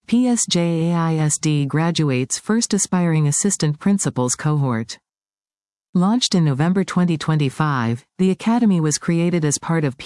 PSJAISD graduates first aspiring assistant principals cohort. Launched in November 2025, the Academy was created as part of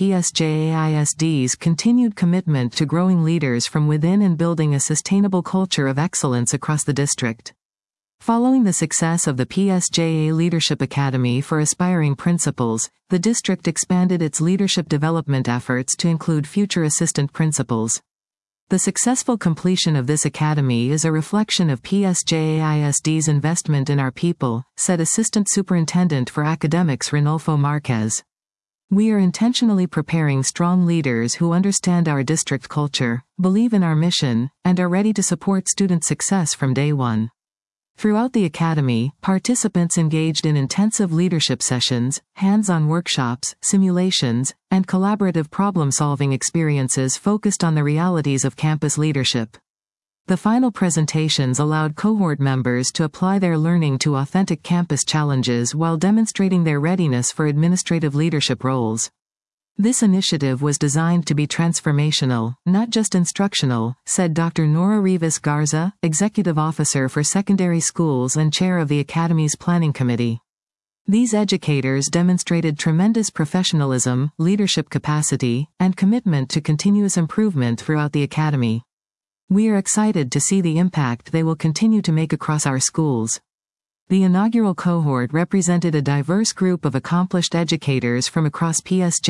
PSJAISD's continued commitment to growing leaders from within and building a sustainable culture of excellence across the district. Following the success of the PSJA Leadership Academy for aspiring principals, the district expanded its leadership development efforts to include future assistant principals. The successful completion of this academy is a reflection of PSJAISD's investment in our people, said Assistant Superintendent for Academics Ranulfo Marquez. We are intentionally preparing strong leaders who understand our district culture, believe in our mission, and are ready to support student success from day one. Throughout the Academy, participants engaged in intensive leadership sessions, hands-on workshops, simulations, and collaborative problem-solving experiences focused on the realities of campus leadership. The final presentations allowed cohort members to apply their learning to authentic campus challenges while demonstrating their readiness for administrative leadership roles. This initiative was designed to be transformational, not just instructional, said Dr. Nora Rivas Garza, Executive Officer for Secondary Schools and Chair of the Academy's Planning Committee. These educators demonstrated tremendous professionalism, leadership capacity, and commitment to continuous improvement throughout the Academy. We are excited to see the impact they will continue to make across our schools. The inaugural cohort represented a diverse group of accomplished educators from across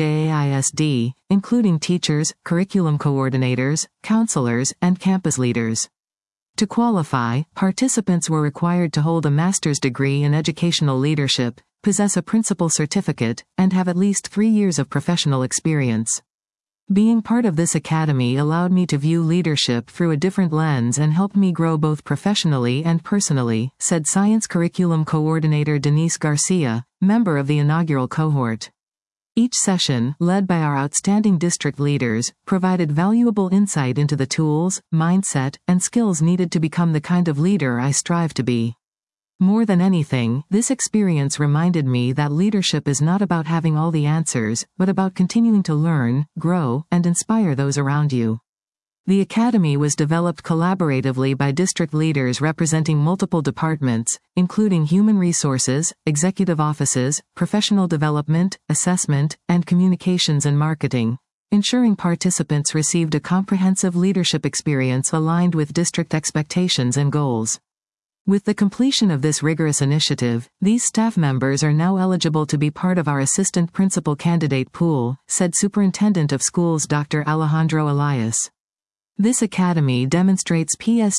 PSJAISD, including teachers, curriculum coordinators, counselors, and campus leaders. To qualify, participants were required to hold a master's degree in educational leadership, possess a principal certificate, and have at least 3 years of professional experience. Being part of this academy allowed me to view leadership through a different lens and helped me grow both professionally and personally, said Science Curriculum Coordinator Denise Garcia, member of the inaugural cohort. Each session, led by our outstanding district leaders, provided valuable insight into the tools, mindset, and skills needed to become the kind of leader I strive to be. More than anything, this experience reminded me that leadership is not about having all the answers, but about continuing to learn, grow, and inspire those around you. The Academy was developed collaboratively by district leaders representing multiple departments, including human resources, executive offices, professional development, assessment, and communications and marketing, ensuring participants received a comprehensive leadership experience aligned with district expectations and goals. With the completion of this rigorous initiative, these staff members are now eligible to be part of our assistant principal candidate pool, said Superintendent of Schools Dr. Alejandro Elias. This academy demonstrates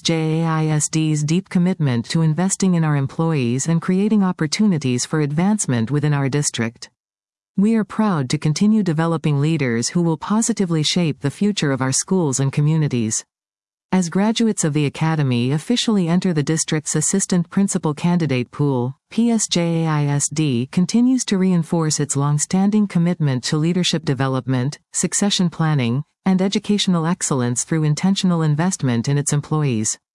PSJAISD's deep commitment to investing in our employees and creating opportunities for advancement within our district. We are proud to continue developing leaders who will positively shape the future of our schools and communities. As graduates of the Academy officially enter the district's assistant principal candidate pool, PSJAISD continues to reinforce its long-standing commitment to leadership development, succession planning, and educational excellence through intentional investment in its employees.